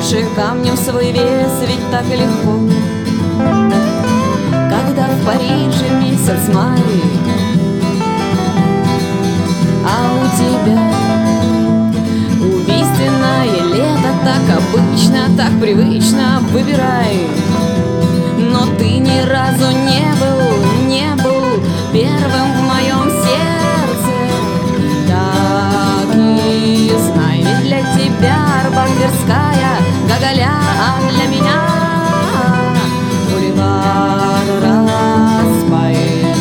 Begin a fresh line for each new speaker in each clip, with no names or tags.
же камнем свой вес, ведь так легко. Когда в Париже месяц май, а у тебя убийственное лето, так обычно, так привычно, выбирай. Но ты ни разу не был первым в моем сердце. Так и знай, ведь для тебя Арбат, Тверская, Гоголя, а для меня бульвар Распаэль.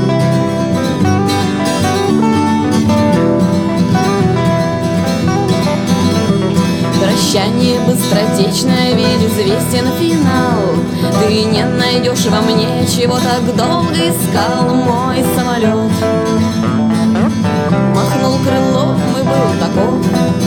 Прощание быстротечное, ведь известен финал. Ты не найдешь во мне, чего так долго искал. Мой самолет махнул крылом и был таков,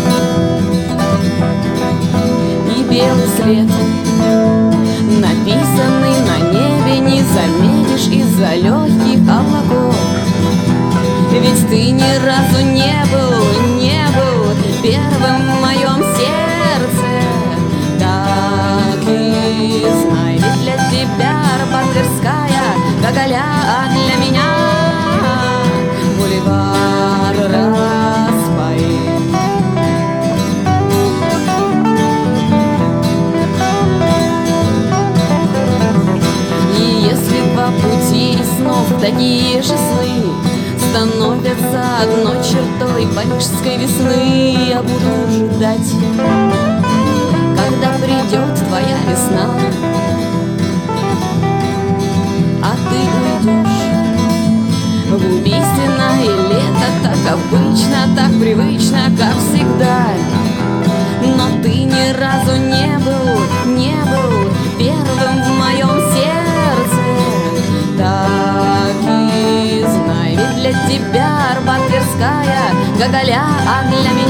и белый след, написанный на небе, не заметишь из-за легких облаков. Ведь ты ни разу не был первым в моем сердце. Так и знай, ведь для тебя Арбат, Тверская, Гоголя, а для меня бульвар Распаэль. И если по пути снов такие же сны становятся одной чертой парижской весны, я буду ждать, когда придет твоя весна, а ты уйдешь в убийственное лето, так обычно, так привычно, как всегда. Но ты ни разу не был первым в моем сердце. Так и знай, ведь для тебя Арбат, Тверская, Гоголя, а для меня